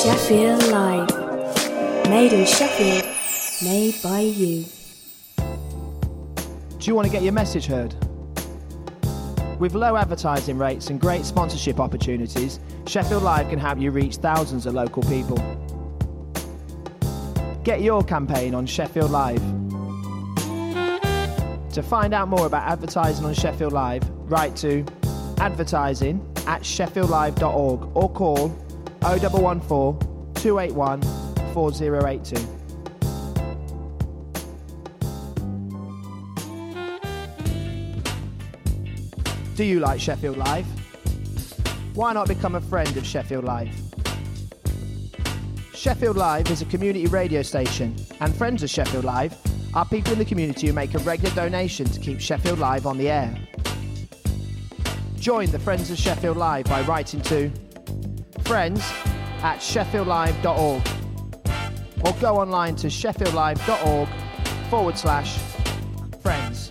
Sheffield Live. Made in Sheffield, made by you. Do you want to get your message heard? With low advertising rates and great sponsorship opportunities, Sheffield Live can help you reach thousands of local people. Get your campaign on Sheffield Live. To find out more about advertising on Sheffield Live, write to advertising@sheffieldlive.org or call 0114 281 4082. Do you like Sheffield Live? Why not become a friend of Sheffield Live? Sheffield Live is a community radio station, and friends of Sheffield Live are people in the community who make a regular donation to keep Sheffield Live on the air. Join the Friends of Sheffield Live by writing to friends@sheffieldlive.org or go online to sheffieldlive.org/friends.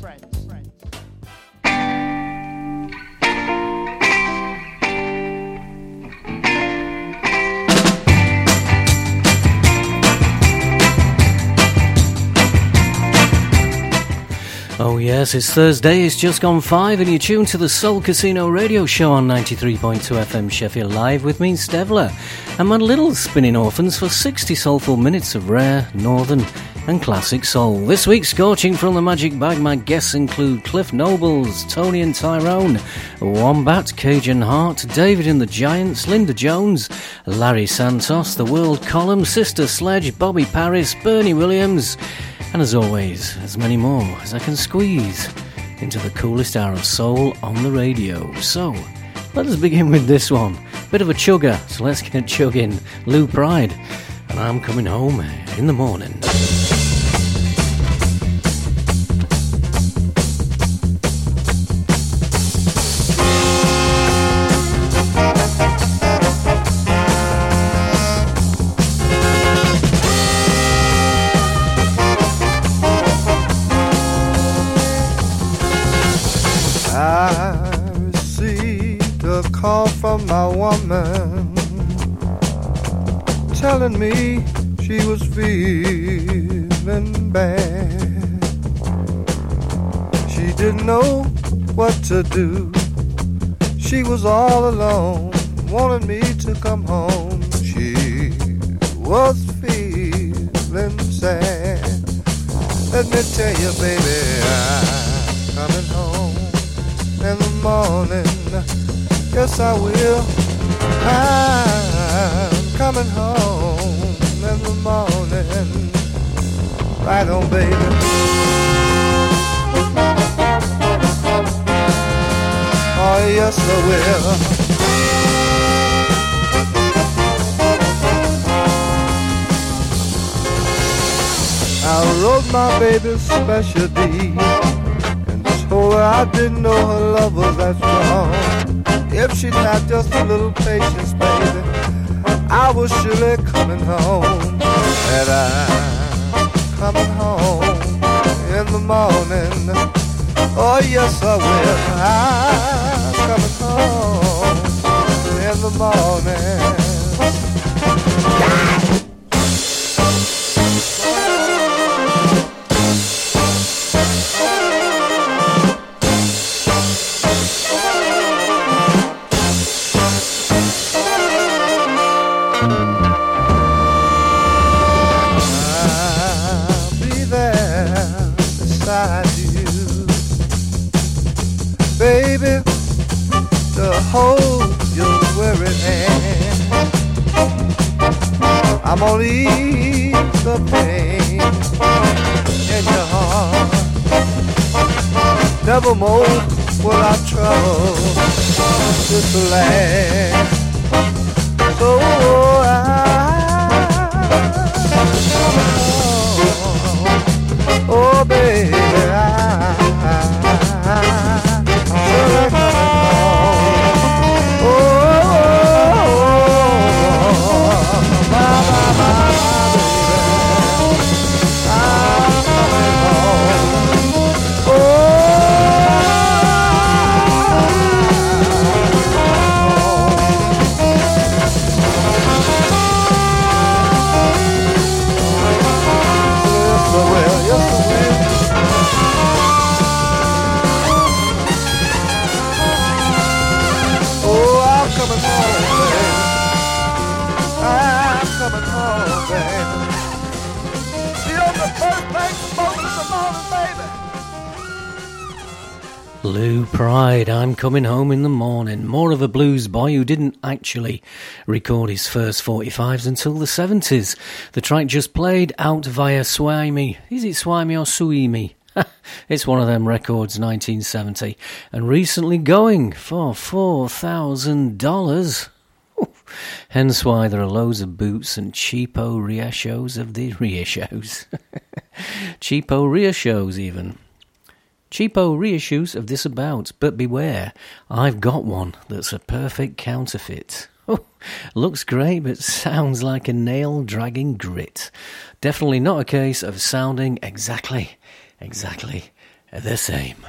Oh yes, it's Thursday, it's just gone 5 and you're tuned to the Soul Casino radio show on 93.2 FM Sheffield Live with me, Stevler, and my little spinning orphans for 60 soulful minutes of rare, northern and classic soul. This week, scorching from the magic bag, my guests include Cliff Nobles, Tony and Tyrone, Wombat, Cajun Heart, David and the Giants, Linda Jones, Larry Santos, The World Column, Sister Sledge, Bobby Paris, Bernie Williams, and as always, as many more as I can squeeze into the coolest hour of soul on the radio. So, let us begin with this one. Bit of a chugger, so let's get chugging. Lou Pride, and I'm coming home in the morning. From my woman, telling me she was feeling bad. She didn't know what to do. She was all alone, wanted me to come home. She was feeling sad. Let me tell you, baby, I'm coming home in the morning. Yes, I will. I'm coming home in the morning. Right on, baby. Oh, yes, I will. I wrote my baby's special deed and told her I didn't know her love was that strong. If she'd had just a little patience, baby, I was surely coming home. And I'm coming home in the morning. Oh, yes, I will. I'm coming home in the morning. Hold your weary hand. I'm gonna ease the pain in your heart. Never more will I trouble this land. So oh baby, Lou Pride, I'm Coming Home in the Morning. More of a blues boy who didn't actually record his first 45s until the 70s. The track just played out via Swami. Is it Swami or Suimi? It's one of them records, 1970, and recently going for $4,000. Hence why there are loads of boots and cheapo reissues of the reissues. Cheapo reissues even. Cheapo reissues of this about, but beware, I've got one that's a perfect counterfeit. Oh, looks great, but sounds like a nail-dragging grit. Definitely not a case of sounding exactly the same.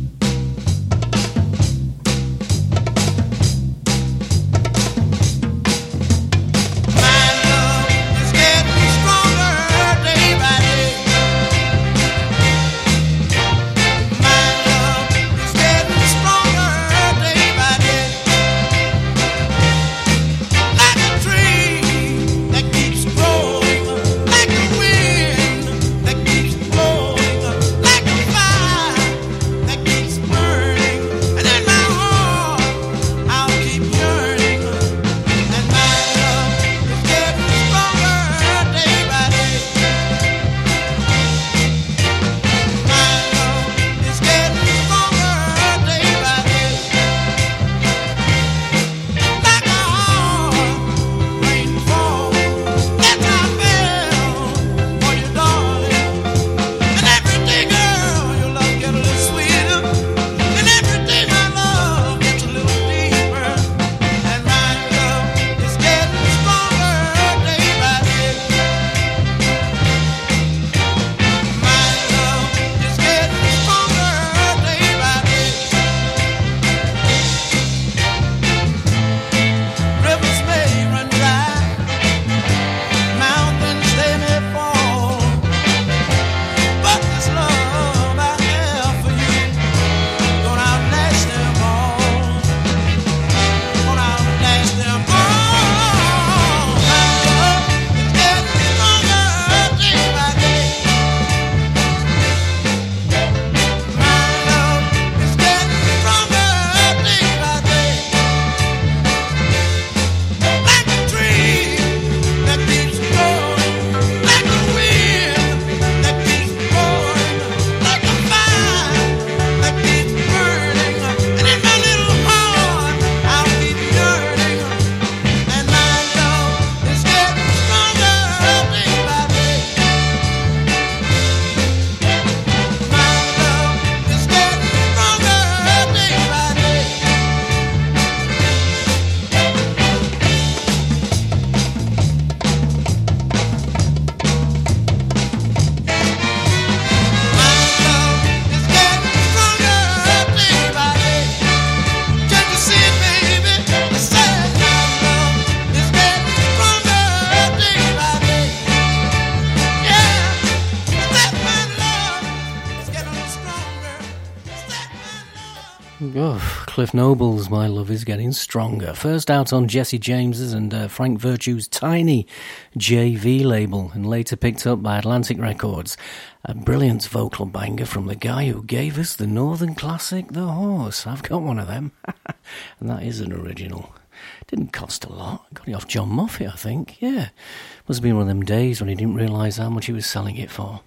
Cliff Noble's My Love Is Getting Stronger. First out on Jesse James's and Frank Virtue's tiny JV label, and later picked up by Atlantic Records. A brilliant vocal banger from the guy who gave us the Northern classic, The Horse. I've got one of them. And that is an original. Didn't cost a lot. Got it off John Moffat, I think. Yeah. Must have been one of them days when he didn't realise how much he was selling it for.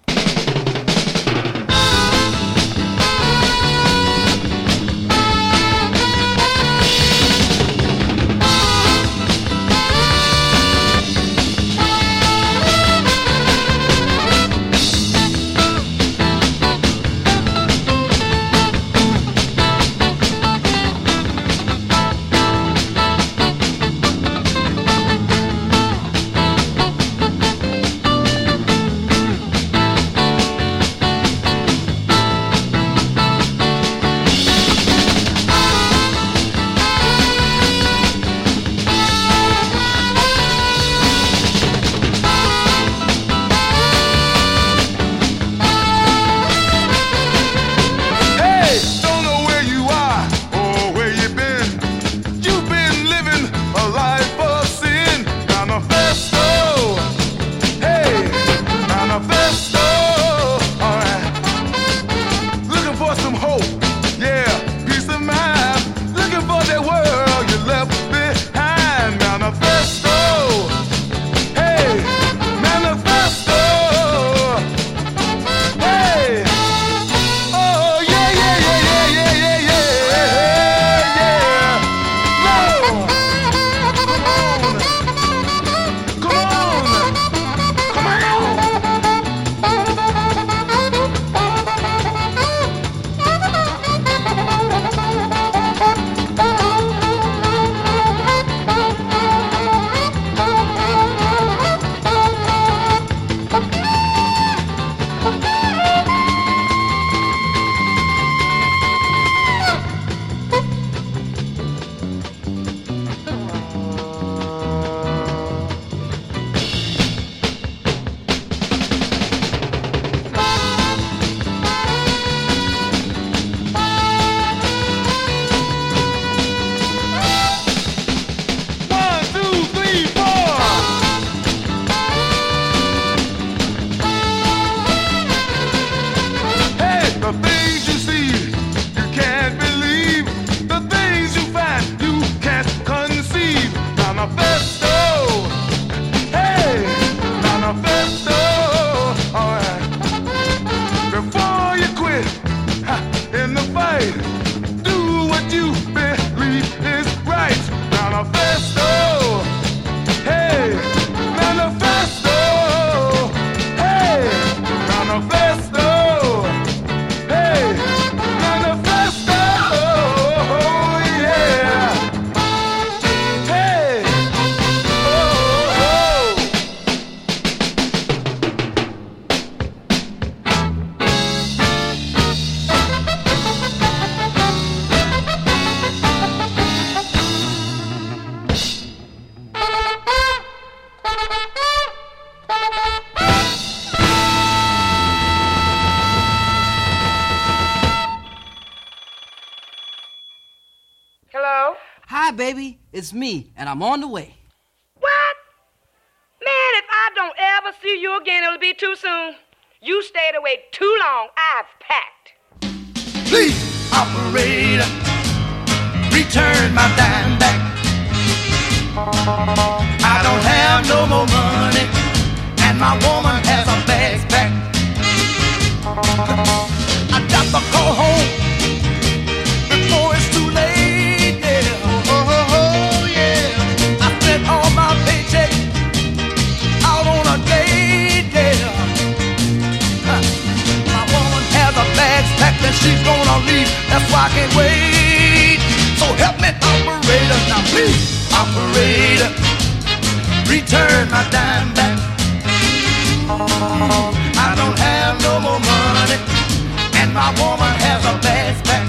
Hi, baby. It's me, and I'm on the way. What? Man, if I don't ever see you again, it'll be too soon. You stayed away too long. I've packed. Please, operator, return my dime back. I don't have no more money, and my woman has her bags packed. I got to go home before it's too late, yeah. Oh, yeah. I spent all my paycheck out on a date, yeah. My woman has her bags packed and she's gonna leave. That's why I can't wait. So help me, operator. Now please, operator, return my dime back. I don't have no more money, and my woman has a bags packed.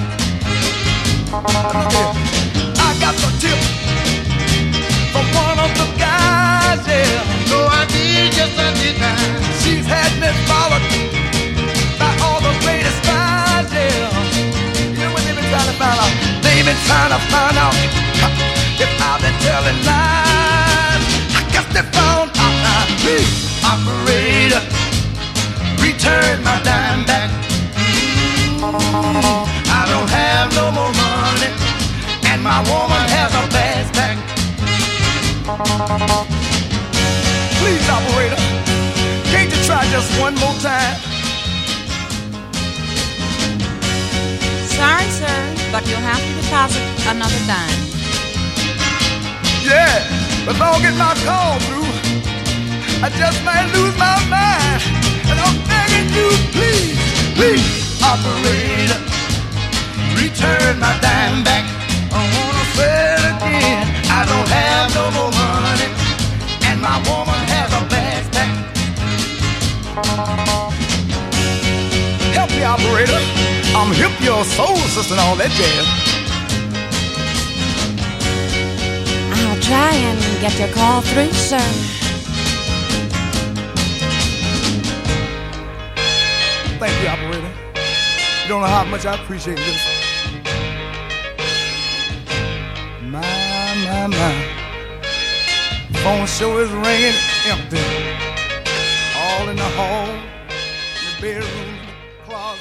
I got the tip from one of the guys, yeah. No, I did, yes I did now. She's had me followed by all the greatest guys, yeah. You know what they've been trying to find out? They've been trying to find out if I've been telling lies. I guess they found out now. Please, operator, return my dime back. I don't have no more money, and my woman has a bags pack. Please, operator, can't you try just one more time? Sorry, sir, but you'll have to deposit another dime. Yeah, but if I don't get my call through, I just might lose my mind. And I'm begging you, please, please, operator, return my dime back. I wanna say it again. I don't have no more money, and my woman has a bags packed. Help me, operator. I'm hip, your soul sister, and all that jazz. I'll try and get your call through, sir. Thank you, operator. You don't know how much I appreciate this. My. Phone show is ringing empty. All in the hall, in the bedroom, closet.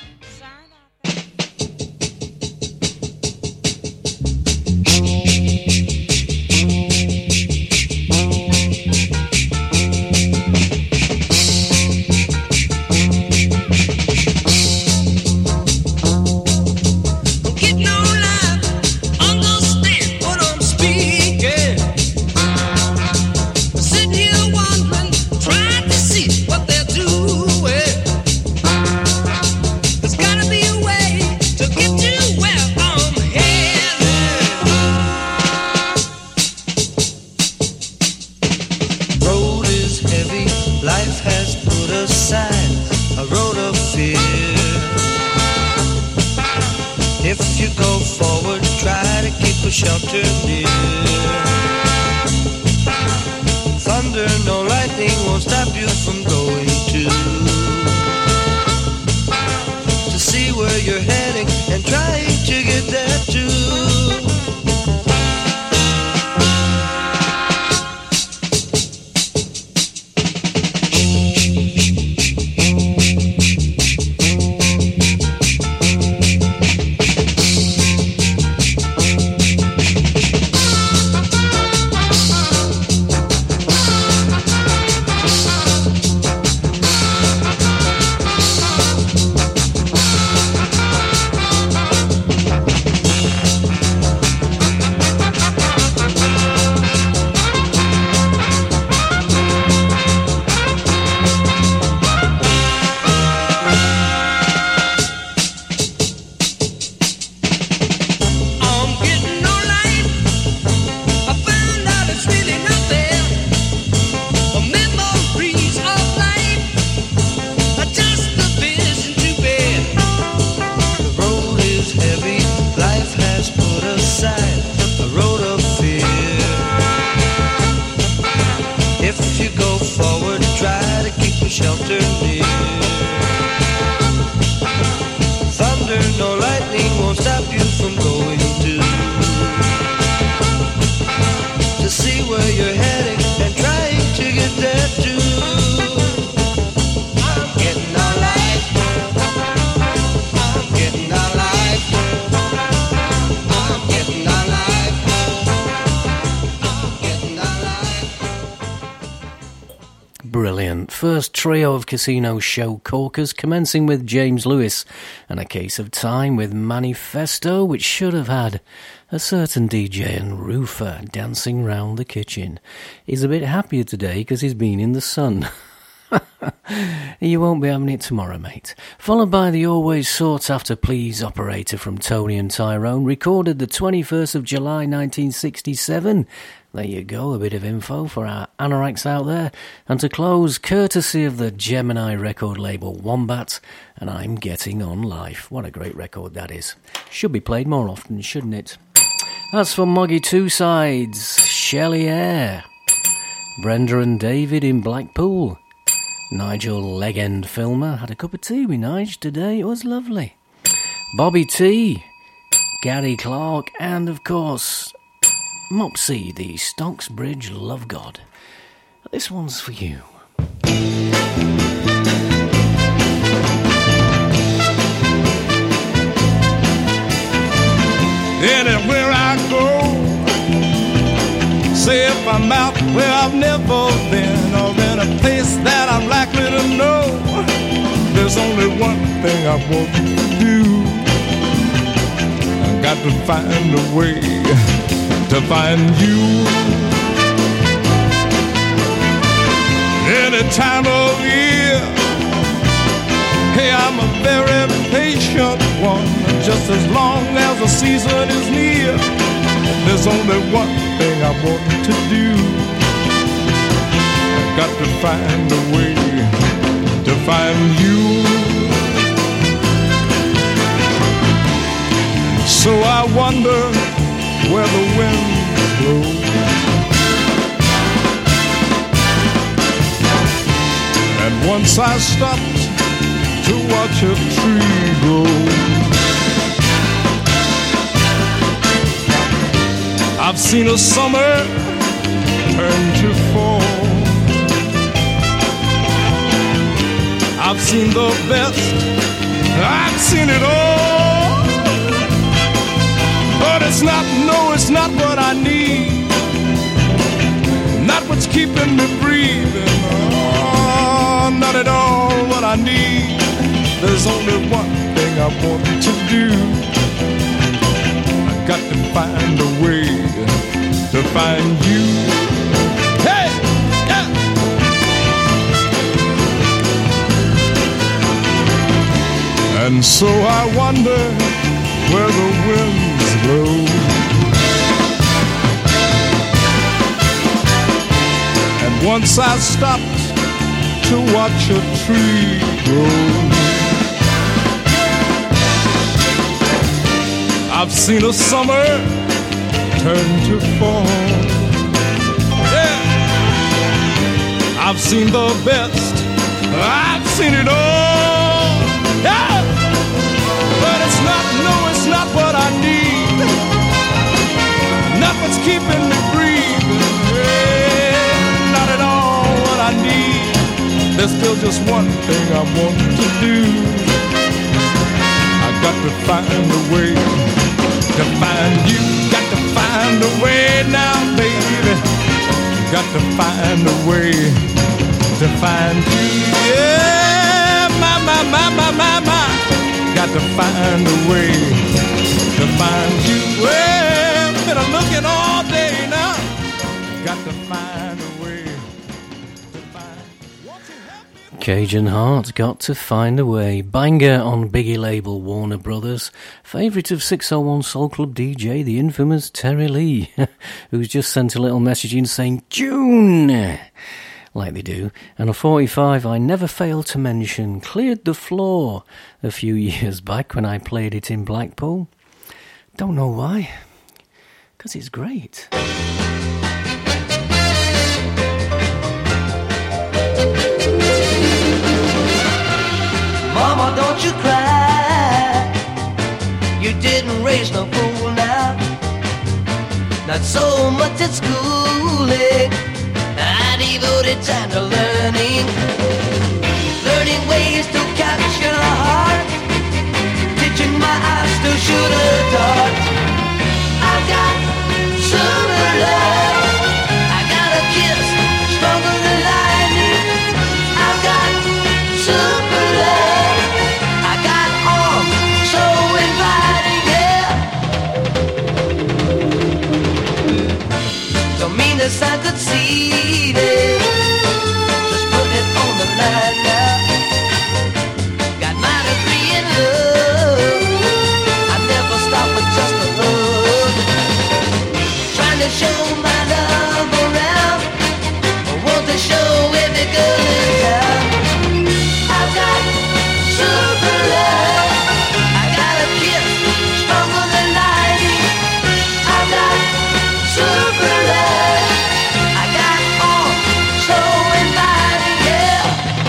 Shelter near. Thunder, no lightning won't stop you from going to see where you're heading and trying to get there too. Shelter near. Thunder, no lightning won't stop you from going to where you're heading and trying to get there too. I'm getting alright. I'm getting alright. I'm getting alright. I'm getting alright. Brilliant. First trio of Casino show corkers, commencing with James Lewis and A Case of Time with Manifesto, which should have had a certain DJ and roofer dancing round the kitchen. He's a bit happier today because he's been in the sun. You won't be having it tomorrow, mate. Followed by the always sought-after Please Operator from Tony and Tyrone, recorded the 21st of July 1967. There you go, a bit of info for our anoraks out there. And to close, courtesy of the Gemini record label Wombat, and I'm Getting On Life. What a great record that is. Should be played more often, shouldn't it? That's for Moggy Two Sides, Shelley Eyre, Brenda and David in Blackpool, Nigel Legend Filmer. Had a cup of tea with Nige today, it was lovely. Bobby T, Gary Clark, and of course Mopsy, the Stocksbridge Love God. This one's for you. Anywhere I go, say if I'm out where I've never been, or in a place that I'm likely to know, there's only one thing I want to do. I got to find a way to find you. Any time of year, hey, I'm a very patient one. Just as long as the season is near, there's only one thing I want to do. I've got to find a way to find you. So I wonder where the winds blow, and once I stopped to watch a tree grow, I've seen a summer turn to fall. I've seen the best, I've seen it all. But it's not, no, it's not what I need. Not what's keeping me breathing. Oh, not at all what I need. There's only one thing I want to do. Got to find a way to find you. Hey! Yeah! And so I wonder where the winds blow, and once I stopped to watch a tree grow, I've seen a summer turn to fall. Yeah, I've seen the best, I've seen it all. Yeah, but it's not, no, it's not what I need. Not what's keeping me breathing. Yeah, not at all what I need. There's still just one thing I want to do. I got to find a way to find you. Got to find a way now, baby. Got to find a way to find you. Yeah, my. Got to find a way to find you. Well, been a looking all day now. Got to find a way to find. Cajun Heart, Got to Find a Way. Banger on Biggie label Warner Brothers. Favourite of 601 Soul Club DJ, the infamous Terry Lee, who's just sent a little message in saying, June! Like they do. And a 45 I never fail to mention cleared the floor a few years back when I played it in Blackpool. Don't know why. Because it's great. Mama, don't you cry. You didn't raise no fool now. Not so much at school lonely. I devoted time to learning ways to capture a heart, teaching my eyes to shoot a dart. I've got super love, I got a kiss stronger than lightning. I've got super love, I got arms so inviting, yeah. Don't mean to sound conceited, just put it on the line now. Got my degree in love, I never stop with just a hug. Trying to show my love around, I want to show every girl in town. I've got super love, I got a kiss stronger than lightning. I've got super love, I got arms so inviting, yeah.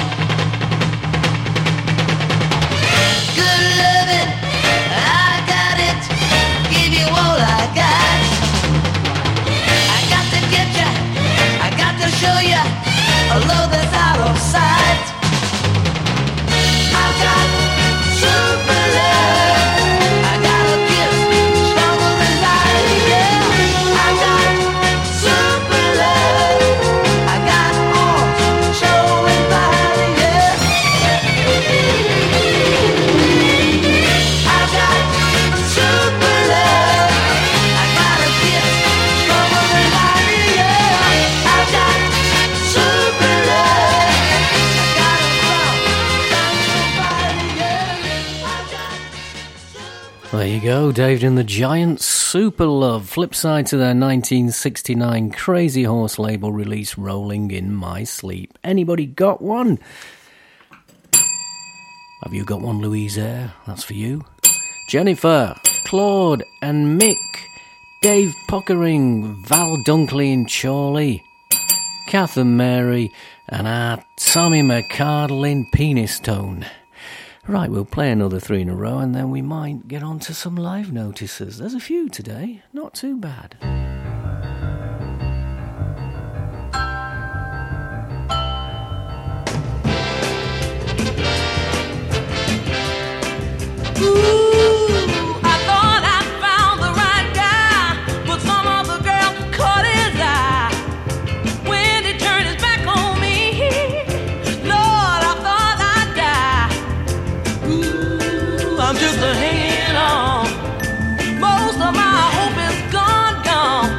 Good loving, I got it, give you all I got. I got to get ya, I got to show ya a love that's out of sight. I've got super love, I got a kiss stronger than lightning, yeah. I've got super love, I got arms so inviting, yeah. I've got super love, I got a kiss stronger than lightning, yeah. I've got super love, I got a crown that's inviting, yeah. I've got There you go, David and the Giants, Super Love, flip side to their 1969 Crazy Horse label release, Rolling in My Sleep. Anybody got one? Have you got one, Louise Eyre? That's for you. Jennifer, Claude and Mick, Dave Pockering, Val Dunkley and Chorley, Kath and Mary, and our Tommy McCardle in Penis Tone. Right, we'll play another 3 in a row and then we might get on to some live notices. There's a few today, not too bad. Ooh, I thought I found the right guy, but some other girl caught his eye. When he turned his back on me, Lord, I thought I'd die. I'm just a hanging on. Most of my hope is gone, gone.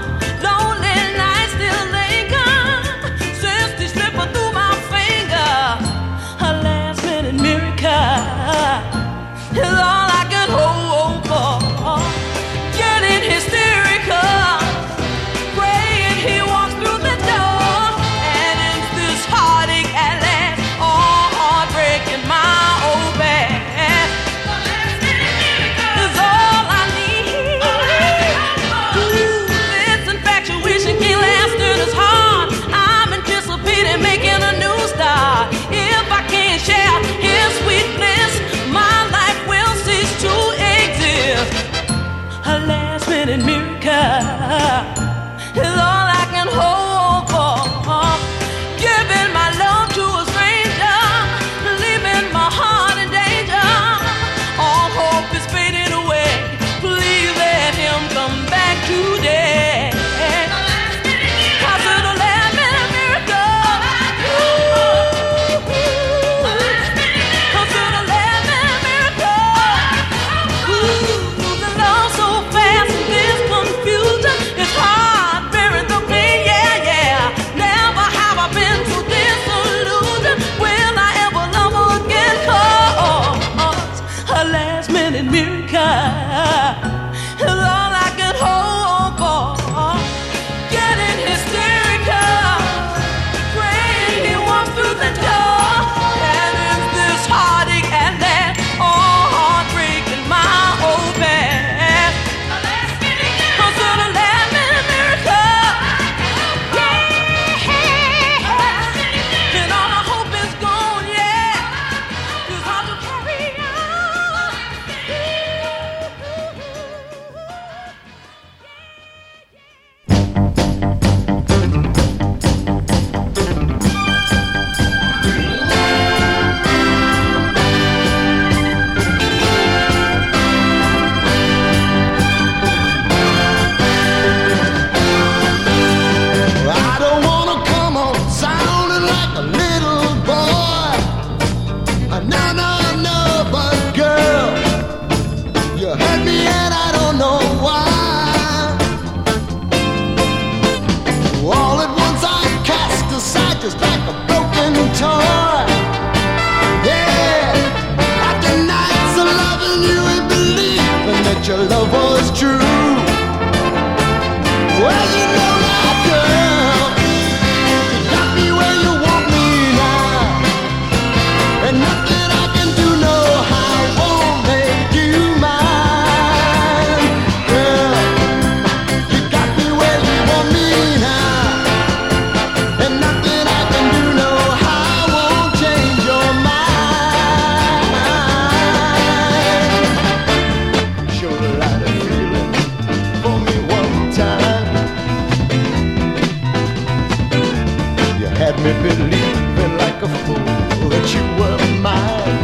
had me believing like a fool that you were mine.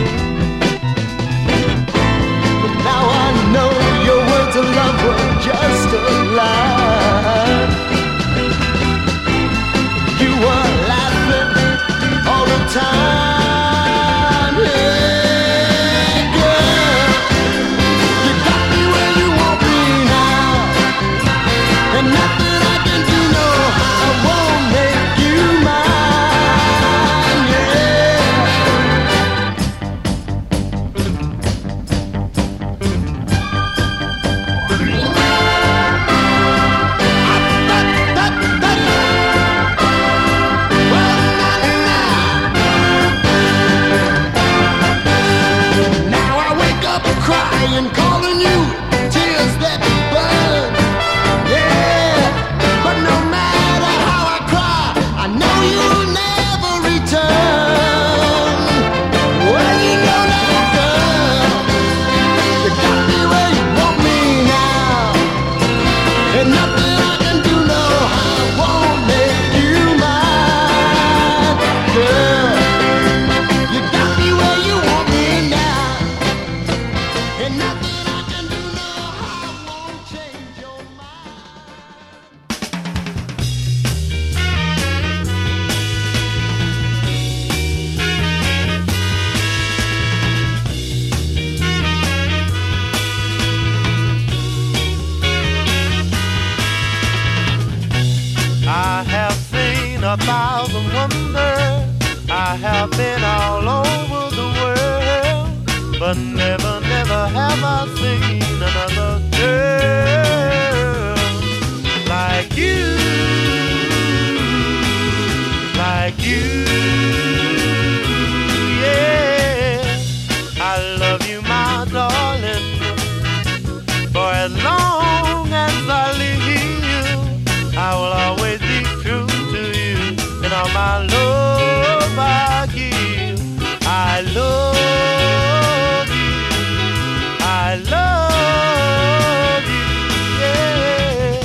But now I know your words of love were just a lie. You were laughing all the time, yeah, girl. You got me where you want me now, and nothing I can do, no, I won't make you mine, crying, calling you, tears that burn, yeah. But no matter how I cry, I know you'll never return. Well, you know that, girl, you got me where you want me now, and nothing I can do, no, I won't make you mine, girl. You got me where you want me now. And nothing I can do, no, I won't change your mind. I have seen 1,000 wonders. I have been all over the world, but never, never have I seen another girl like you, like you, yeah. I love you, my darling, for as long as I live, I will always be true to you, and all my love I give, I love you, I love you, yeah.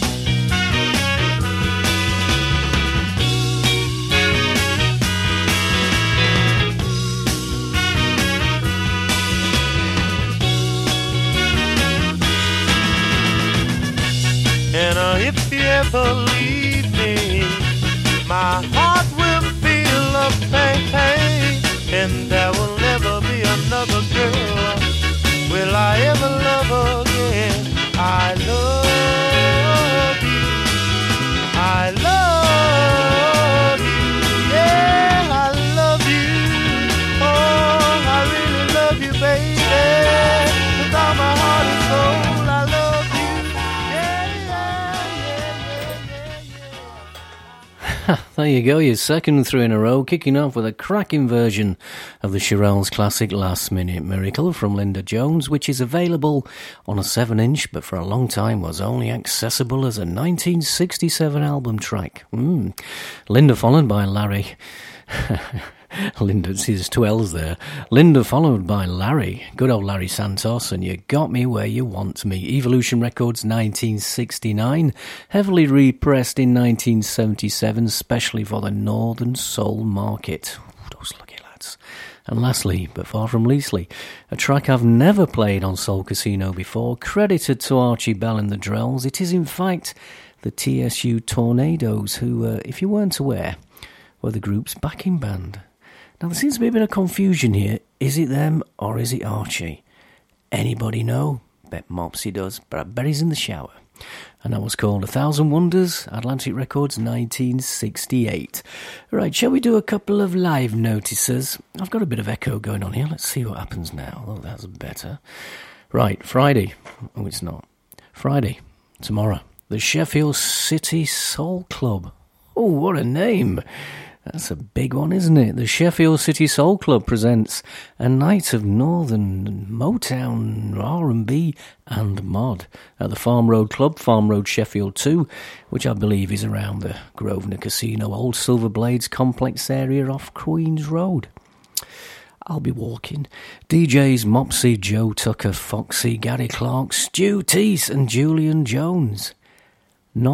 And if you ever leave me, my heart will feel a pain, and there will never be another girl. Will I ever love again? I love you, I love you, yeah, I love you. Oh, I really love you, baby, with all my heart and soul. I love you, yeah, yeah. There you go, your second three in a row, kicking off with a cracking version of the Shirelles classic Last Minute Miracle from Linda Jones, which is available on a 7-inch, but for a long time was only accessible as a 1967 album track. Linda followed by Larry... Linda, there's two L's there. Linda followed by Larry, good old Larry Santos, and You Got Me Where You Want Me. Evolution Records 1969, heavily repressed in 1977, especially for the Northern Soul market. Ooh, those lucky lads. And lastly, but far from leastly, a track I've never played on Soul Casino before, credited to Archie Bell and the Drells. It is in fact the TSU Tornadoes, who, if you weren't aware, were the group's backing band. Now, there seems to be a bit of confusion here. Is it them or is it Archie? Anybody know? Bet Mopsy does, but I bet he's in the shower. And that was called 1,000 Wonders, Atlantic Records, 1968. Right, shall we do a couple of live notices? I've got a bit of echo going on here. Let's see what happens now. Oh, that's better. Right, Friday. Oh, it's not. Friday, tomorrow. The Sheffield City Soul Club. Oh, what a name. That's a big one, isn't it? The Sheffield City Soul Club presents a night of Northern Motown, R&B and mod at the Farm Road Club, Farm Road Sheffield 2, which I believe is around the Grosvenor Casino, Old Silver Blades complex area off Queen's Road. I'll be walking. DJs Mopsy, Joe Tucker, Foxy, Gary Clark, Stu Teese and Julian Jones. Not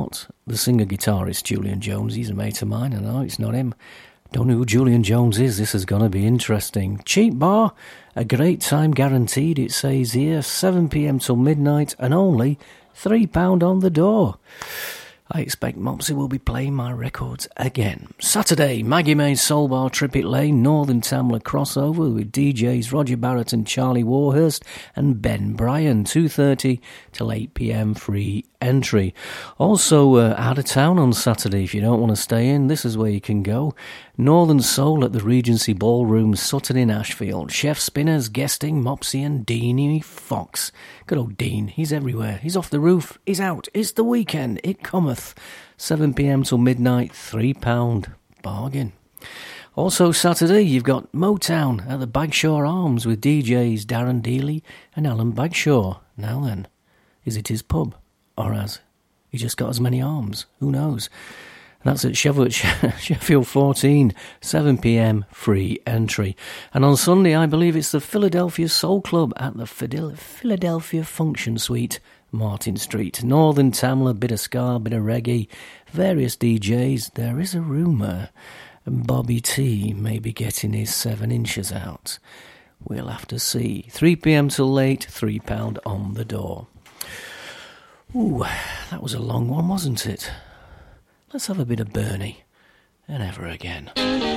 the singer-guitarist Julian Jones. He's a mate of mine, and no, it's not him. Don't know who Julian Jones is. This is going to be interesting. Cheap bar, a great time guaranteed, it says here. 7 p.m. till midnight and only £3 on the door. I expect Mopsy will be playing my records again. Saturday, Maggie May's Soul Bar, Trippett Lane, Northern Tamla crossover with DJs Roger Barrett and Charlie Warhurst and Ben Bryan, 2:30 till 8 p.m, free entry. Also, out of town on Saturday, if you don't want to stay in, this is where you can go. Northern Soul at the Regency Ballroom, Sutton in Ashfield. Chef Spinners guesting Mopsy and Deanie Fox. Good old Dean, he's everywhere. He's off the roof, he's out. It's the weekend, it cometh. 7 p.m. till midnight, £3. Bargain. Also Saturday, you've got Motown at the Bagshaw Arms with DJs Darren Dealey and Alan Bagshaw. Now then, is it his pub? Or has he just got as many arms? Who knows? That's at Sheffield 14, 7 p.m, free entry. And on Sunday, I believe it's the Philadelphia Soul Club at the Philadelphia Function Suite, Martin Street. Northern Tamla, bit of ska, bit of reggae, various DJs. There is a rumour Bobby T may be getting his 7 inches out. We'll have to see. 3 p.m. till late, £3 on the door. Ooh, that was a long one, wasn't it? Let's have a bit of Bernie, and ever again.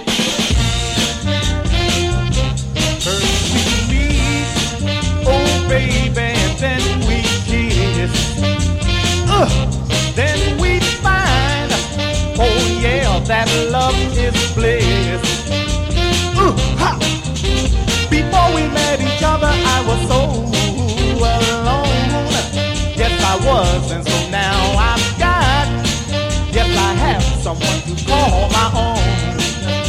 First we meet, oh baby, and then we kiss. Then we find, oh yeah, that love is bliss. Ha! Before we met each other, I was so alone. Yes, I was, and so now I've got. Yes, I have someone to call my own.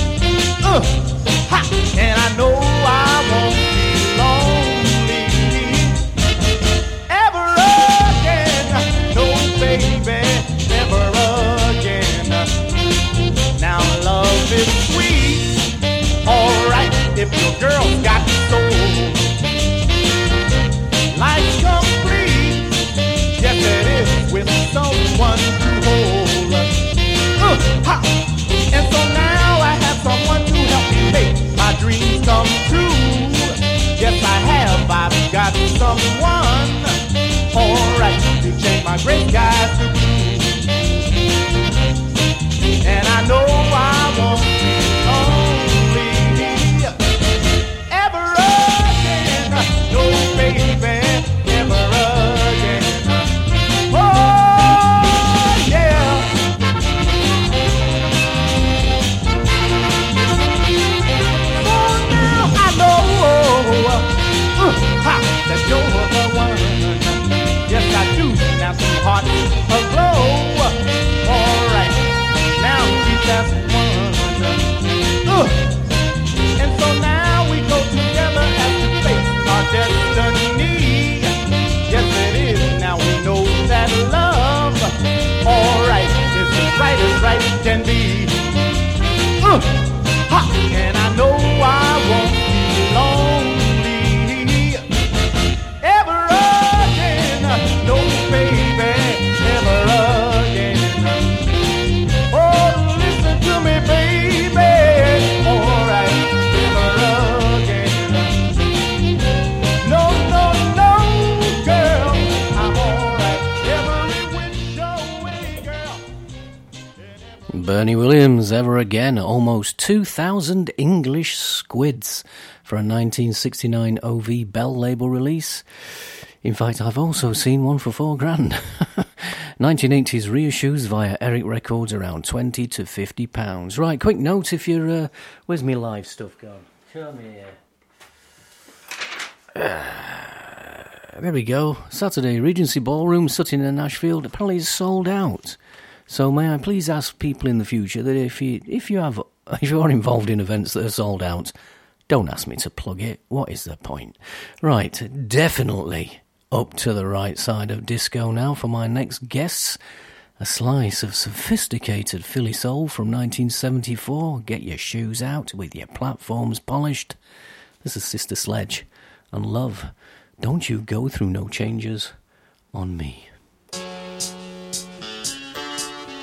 Ha! And I know I won't be lonely ever again. No, baby, never again. Now love is sweet, alright, if your girl's got soul. Life's complete, yes it is, with someone to hold. Ha! And so now I have someone to help me make my dreams come true. Yes, I have. I've got someone, alright, to change my gray skies to blue. And I know I won't be lonely ever again. No, baby, never again. Oh, yeah. That you're the one. Yes, I do. Now some hearts aglow. Alright, now she's just one. And so now we go together as we face our destiny. Yes, it is. Now we know that love, alright, is as right can be. Ha! And I know I won't be lonely ever again. No, baby, never again. Oh, listen to me, baby. Alright, never again. No, no, no, girl, I'm alright. Every which way, girl. Bernie Williams, ever again. Almost 2,000 English squids for a 1969 OV Bell label release. In fact, I've also seen one for £4,000. 1980s reissues via Eric Records, around £20 to £50. Right, quick note if you're... where's my live stuff gone? Show me here. There we go. Saturday, Regency Ballroom, Sutton in Ashfield. Apparently it's sold out. So may I please ask people in the future that if you are involved in events that are sold out, don't ask me to plug it. What is the point? Right, definitely up to the right side of disco now for my next guests. A slice of sophisticated Philly soul from 1974. Get your shoes out with your platforms polished. This is Sister Sledge and Love. Don't you go through no changes on me.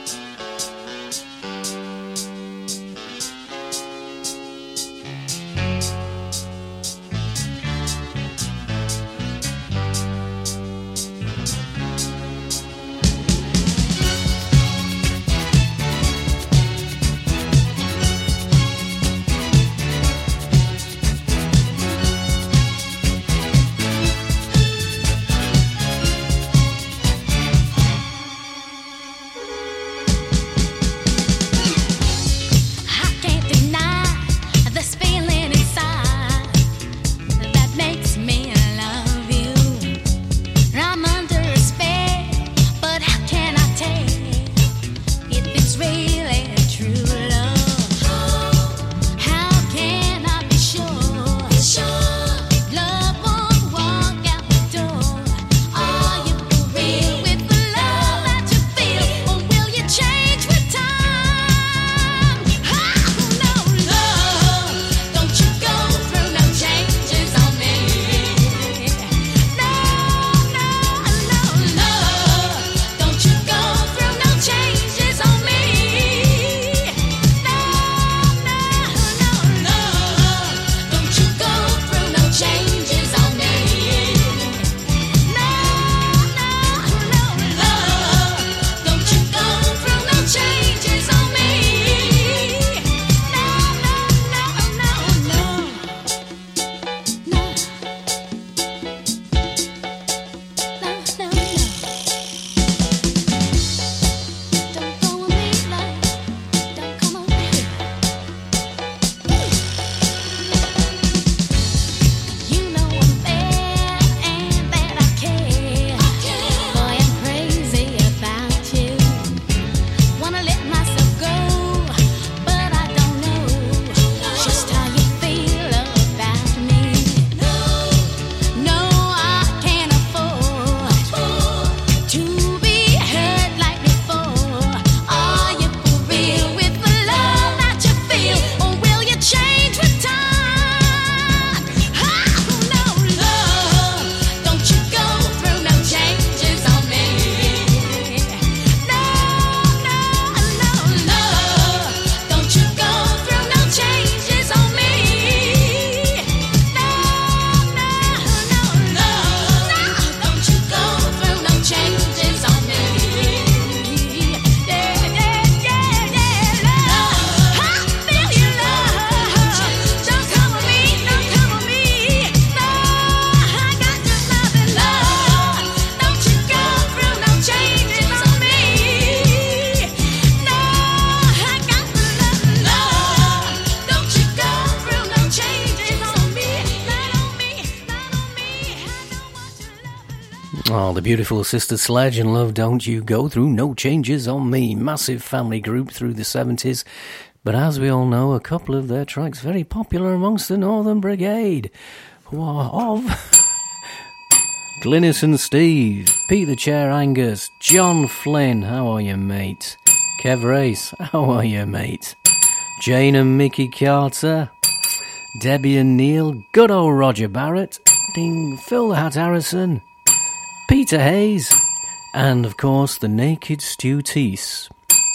Oh, the beautiful Sister Sledge and Love Don't You Go Through No Changes on Me. Massive family group through the 70s. But as we all know, a couple of their tracks very popular amongst the Northern Brigade. Who are of Glynis and Steve, Pete the Chair Angus, John Flynn, how are you, mate? Kev Race, how are you, mate? Jane and Mickey Carter, Debbie and Neil, good old Roger Barrett, Ding, Phil the Hat Harrison, Peter Hayes, and of course the Naked Stu Teese.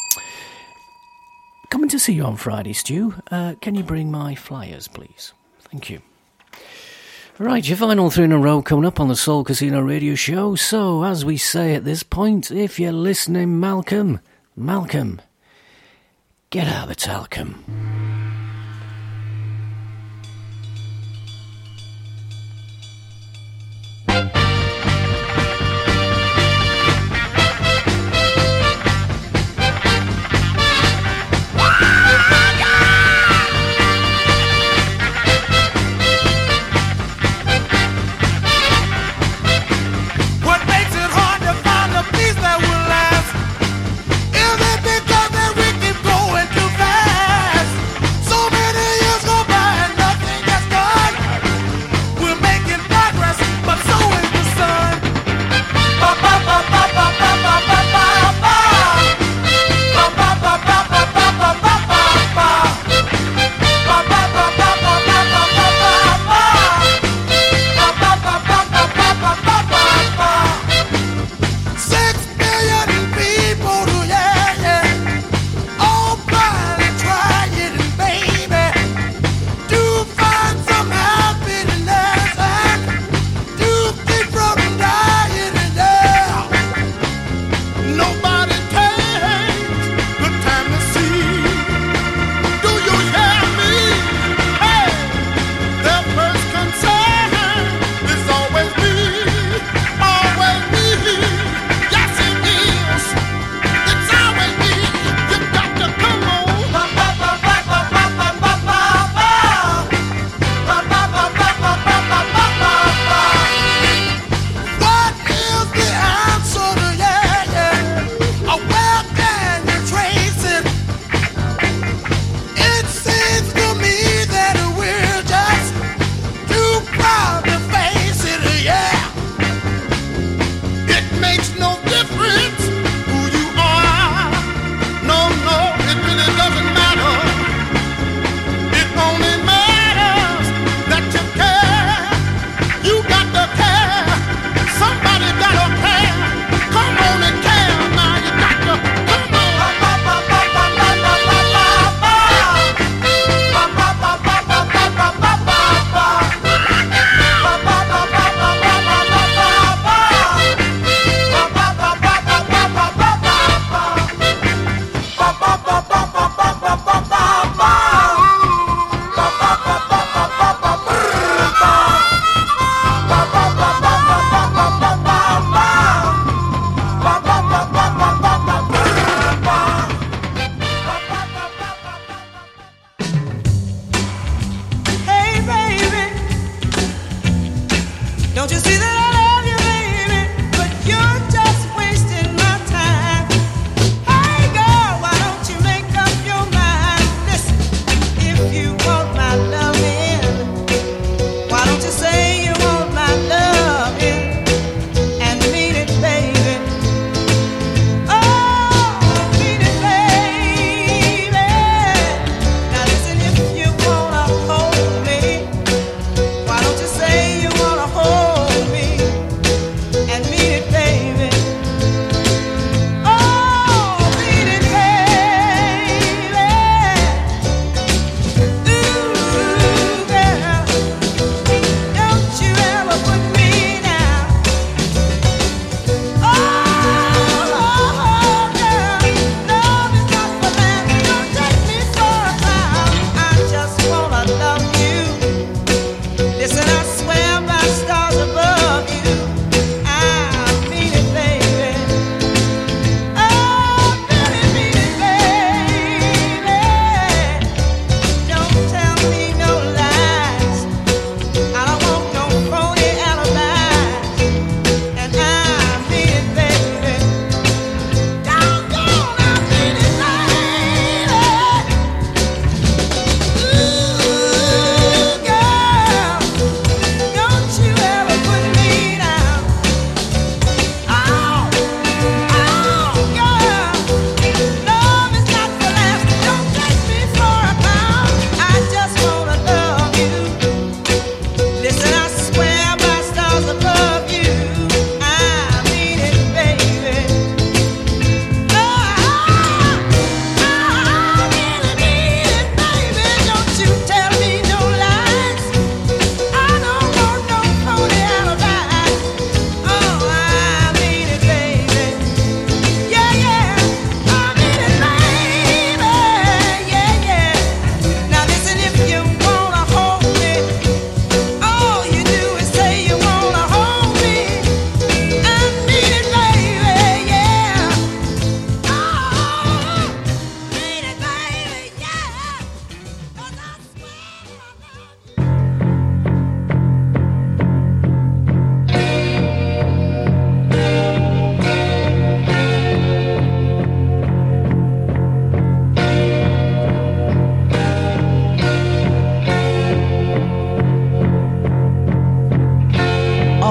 Coming to see you on Friday, Stu. Can you bring my flyers, please? Thank you. Right, your final 3 in a row coming up on the Soul Casino Radio Show. So, as we say at this point, if you're listening, Malcolm, get out the talcum. Is it because that we keep going too fast?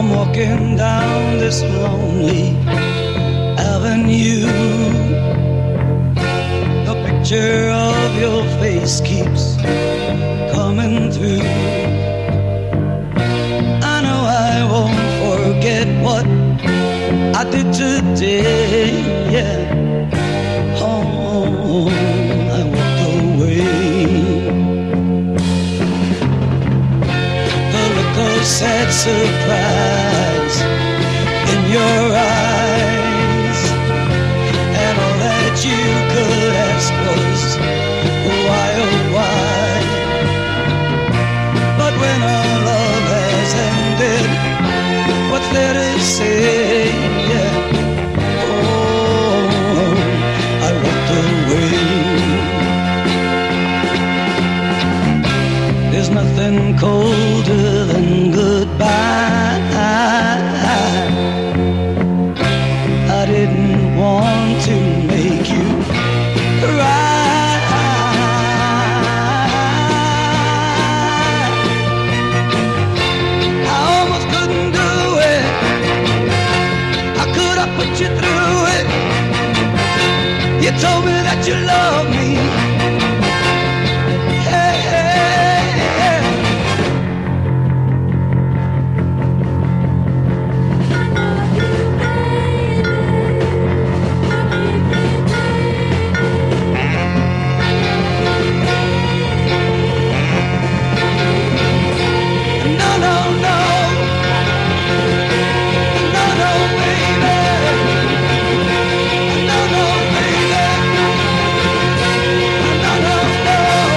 walking down this lonely avenue. The picture of your face keeps coming through. I know I won't forget what I did today, yeah. Oh, I walked away. The look of sad surprise in your eyes, and all that you could ask was why, oh why. But when our love has ended, what's there to say, yeah. Oh, I walked away. There's nothing colder than goodbye. I didn't want to make you cry. I almost couldn't do it. How could I put you through it? You told me that you love me. Hey, hey, hey. No, no, no. No, no, baby. No, no, baby. No, no, no.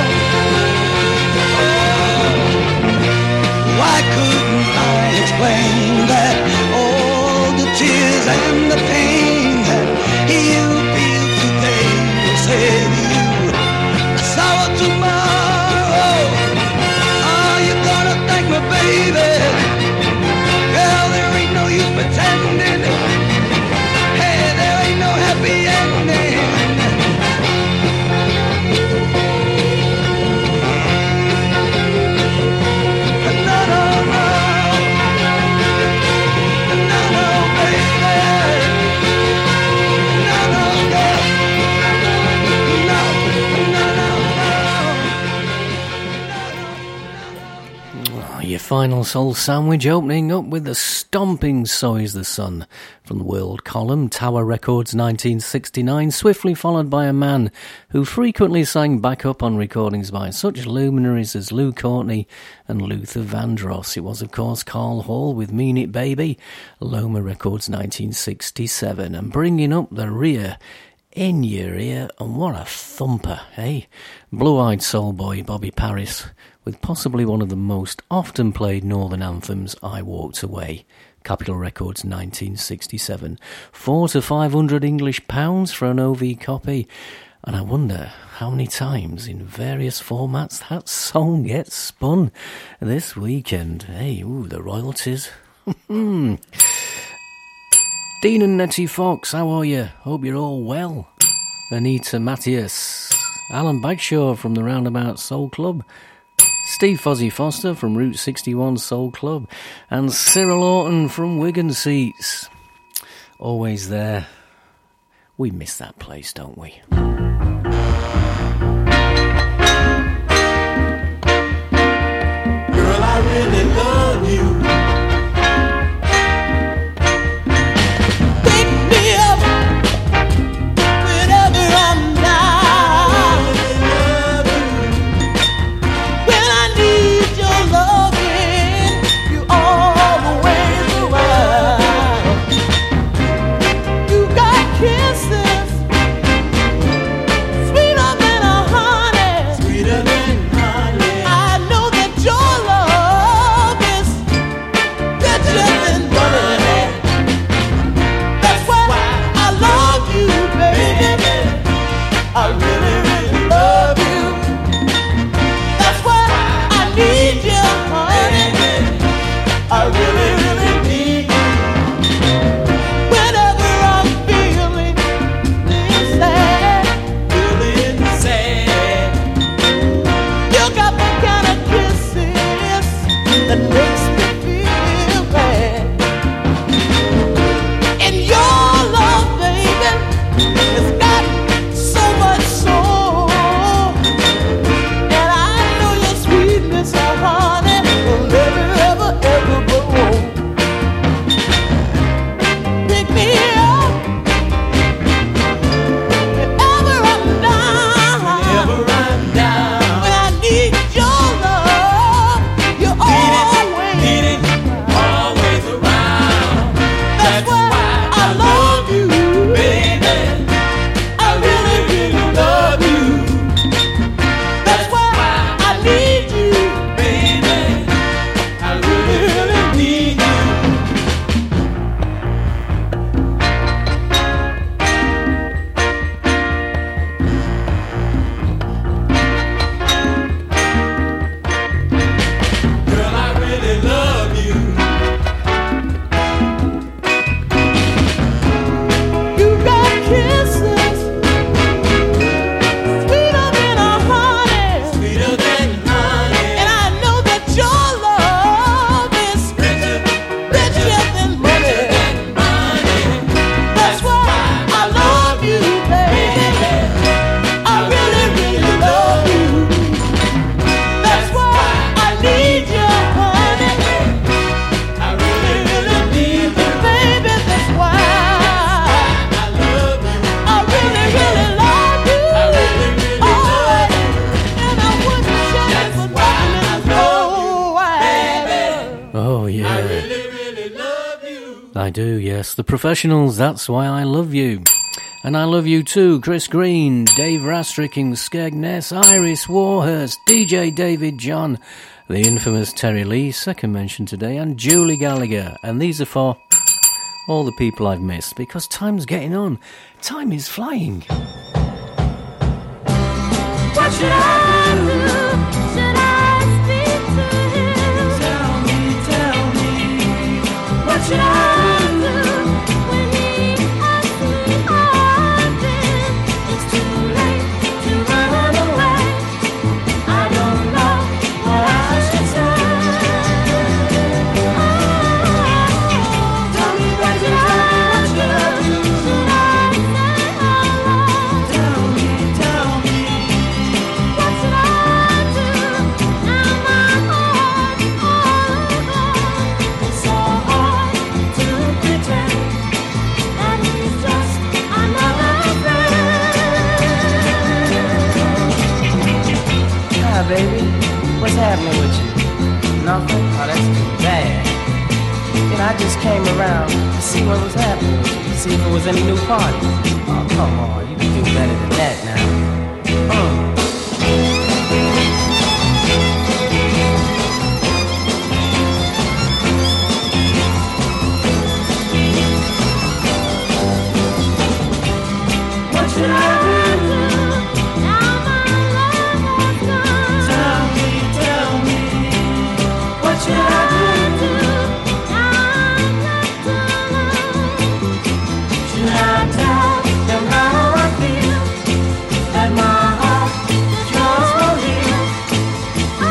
Why couldn't I explain that all the tears and the pain that you feel today will save you a sorrow tomorrow? Are you gonna thank me, baby? Girl, there ain't no use pretending. Hey, there ain't no happy ending. No, no, no. No, no, baby. No, no, no. No, no, no, no. Oh, your final soul sandwich opening up with the stomping So Is the Sun from the World column, Tower Records 1969, swiftly followed by a man who frequently sang backup on recordings by such luminaries as Lou Courtney and Luther Vandross. It was, of course, Carl Hall with Mean It Baby, Loma Records 1967, and bringing up the rear, In Your Ear, and what a thumper, eh? Blue-Eyed Soul Boy Bobby Paris, with possibly one of the most often played Northern anthems, I Walked Away. Capitol Records 1967. £400 to £500 for an OV copy. And I wonder how many times in various formats that song gets spun this weekend. Hey, ooh, the royalties. Dean and Nettie Fox, how are you? Hope you're all well. Anita Matthias, Alan Bagshaw from the Roundabout Soul Club, Steve Fozzie Foster from Route 61 Soul Club, and Cyril Orton from Wigan Seats. Always there. We miss that place, don't we? Girl, I really love you. Pick me up whenever I'm down. When I need your loving, you always around. You got kisses I do, yes. The Professionals, That's Why I Love You. And I love you too, Chris Green, Dave Rastricking, Skegness, Iris Warhurst, DJ David John, the infamous Terry Lee, second mention today, and Julie Gallagher. And these are for all the people I've missed, because time's getting on. Time is flying. What should I do? Should I speak to him? Tell me. What should I do when he asks me how I've been? It's too late to run away. I don't know what I should say. Tell me, baby, what should I do? Should I say hello? Tell me. What should I do? Now my heart's all alone. It's so hard to pretend that he's just another friend. Hi, baby. What's happening with you? Nothing? Oh, that's too bad. You know, I just came around to see what was happening with you, see if there was any new party. Oh, come on. You can do better than that now. What should I do? Now my love has gone. Tell me. What should I do? Now I'm left alone. Should I tell them how I feel? That my heart just won't heal? I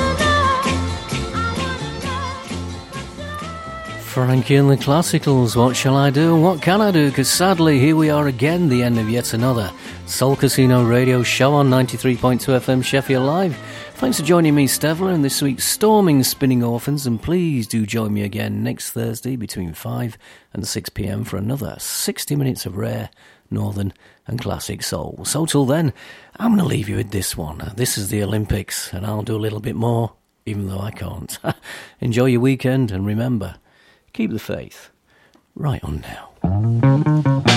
wanna know. Frankie and the Classicals, What Shall I Do and What Can I Do? Because sadly, here we are again, the end of yet another Soul Casino radio show on 93.2 FM Sheffield Live. Thanks for joining me, Stevler, in this week's Storming Spinning Orphans, and please do join me again next Thursday between 5 and 6 p.m. for another 60 minutes of rare, northern and classic soul. So till then, I'm going to leave you with this one. This is the Olympics, and I'll do a little bit more, even though I can't. Enjoy your weekend, and remember, keep the faith. Right on now.